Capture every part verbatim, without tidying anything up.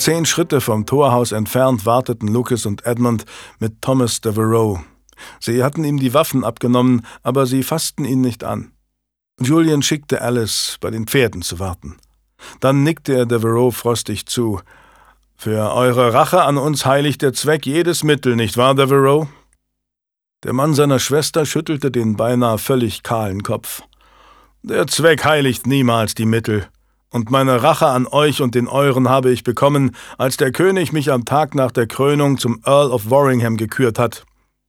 zehn Schritte vom Torhaus entfernt warteten Lucas und Edmund mit Thomas Devereux. Sie hatten ihm die Waffen abgenommen, aber sie fassten ihn nicht an. Julian schickte Alice, bei den Pferden zu warten. Dann nickte er Devereux frostig zu. »Für eure Rache an uns heiligt der Zweck jedes Mittel, nicht wahr, Devereux?« Der Mann seiner Schwester schüttelte den beinahe völlig kahlen Kopf. »Der Zweck heiligt niemals die Mittel. Und meine Rache an euch und den euren habe ich bekommen, als der König mich am Tag nach der Krönung zum Earl of Warringham gekürt hat.«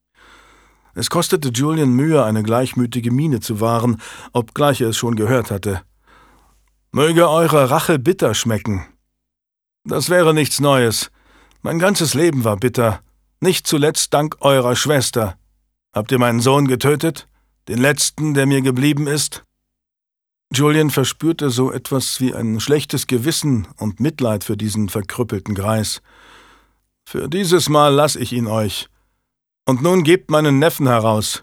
Es kostete Julian Mühe, eine gleichmütige Miene zu wahren, obgleich er es schon gehört hatte. »Möge eure Rache bitter schmecken.« »Das wäre nichts Neues. Mein ganzes Leben war bitter, nicht zuletzt dank eurer Schwester. Habt ihr meinen Sohn getötet? Den letzten, der mir geblieben ist?« Julian verspürte so etwas wie ein schlechtes Gewissen und Mitleid für diesen verkrüppelten Greis. »Für dieses Mal lass ich ihn euch. Und nun gebt meinen Neffen heraus.«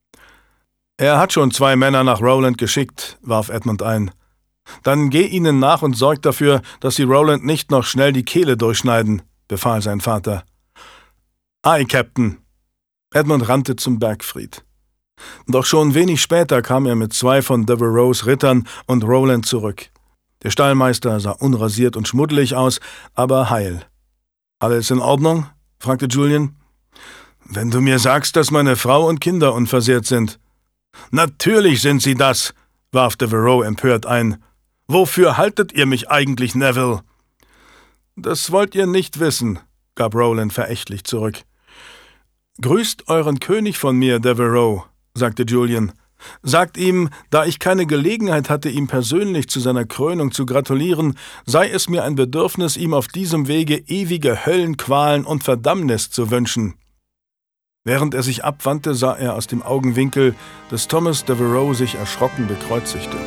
»Er hat schon zwei Männer nach Rowland geschickt«, warf Edmund ein. »Dann geh ihnen nach und sorg dafür, dass sie Rowland nicht noch schnell die Kehle durchschneiden«, befahl sein Vater. »Ei, Captain!« Edmund rannte zum Bergfried. Doch schon wenig später kam er mit zwei von Devereux Rittern und Rowland zurück. Der Stallmeister sah unrasiert und schmuddelig aus, aber heil. »Alles in Ordnung?« fragte Julian. »Wenn du mir sagst, dass meine Frau und Kinder unversehrt sind.« »Natürlich sind sie das«, warf Devereux empört ein. »Wofür haltet ihr mich eigentlich, Neville?« »Das wollt ihr nicht wissen«, gab Rowland verächtlich zurück. »Grüßt euren König von mir, Devereux«, sagte Julian. »Sagt ihm, da ich keine Gelegenheit hatte, ihm persönlich zu seiner Krönung zu gratulieren, sei es mir ein Bedürfnis, ihm auf diesem Wege ewige Höllenqualen und Verdammnis zu wünschen.« Während er sich abwandte, sah er aus dem Augenwinkel, dass Thomas Devereux sich erschrocken bekreuzigte.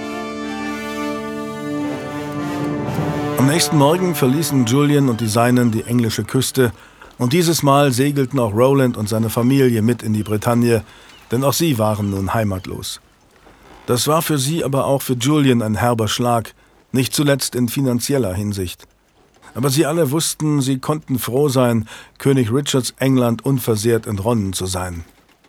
Am nächsten Morgen verließen Julian und die Seinen die englische Küste, und dieses Mal segelten auch Rowland und seine Familie mit in die Bretagne, denn auch sie waren nun heimatlos. Das war für sie aber auch für Julian ein herber Schlag, nicht zuletzt in finanzieller Hinsicht. Aber sie alle wussten, sie konnten froh sein, König Richards England unversehrt entronnen zu sein.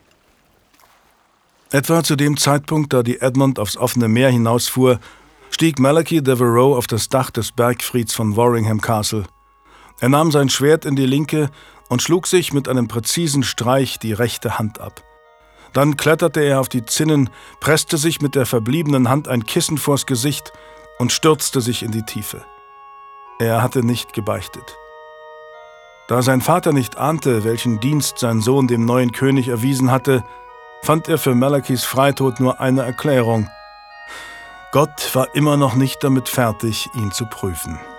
Etwa zu dem Zeitpunkt, da die Edmund aufs offene Meer hinausfuhr, stieg Malachi Devereux auf das Dach des Bergfrieds von Warringham Castle. Er nahm sein Schwert in die linke und schlug sich mit einem präzisen Streich die rechte Hand ab. Dann kletterte er auf die Zinnen, presste sich mit der verbliebenen Hand ein Kissen vors Gesicht und stürzte sich in die Tiefe. Er hatte nicht gebeichtet. Da sein Vater nicht ahnte, welchen Dienst sein Sohn dem neuen König erwiesen hatte, fand er für Malachys Freitod nur eine Erklärung: Gott war immer noch nicht damit fertig, ihn zu prüfen.